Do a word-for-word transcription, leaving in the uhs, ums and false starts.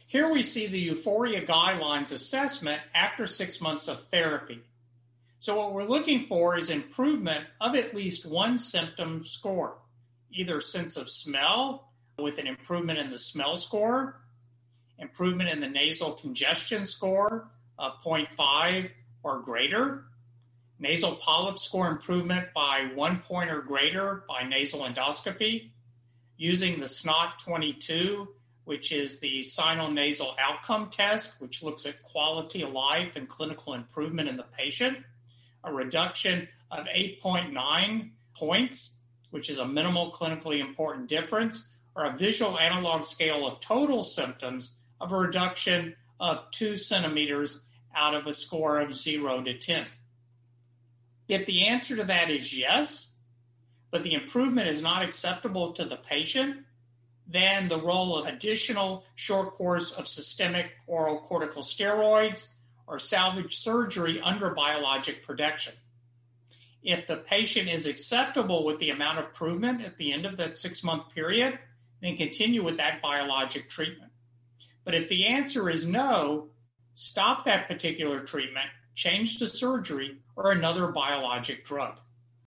Here we see the Euphoria Guidelines assessment after six months of therapy. So what we're looking for is improvement of at least one symptom score, either sense of smell with an improvement in the smell score, improvement in the nasal congestion score of zero point five or greater, nasal polyp score improvement by one point or greater by nasal endoscopy, using the S N O T twenty-two, which is the sinonasal outcome test, which looks at quality of life and clinical improvement in the patient, a reduction of eight point nine points, which is a minimal clinically important difference, or a visual analog scale of total symptoms of a reduction of two centimeters out of a score of zero to ten. If the answer to that is yes, but the improvement is not acceptable to the patient, then the role of additional short course of systemic oral corticosteroids or salvage surgery under biologic protection. If the patient is acceptable with the amount of improvement at the end of that six-month period, then continue with that biologic treatment. But if the answer is no, stop that particular treatment, change to surgery or another biologic drug.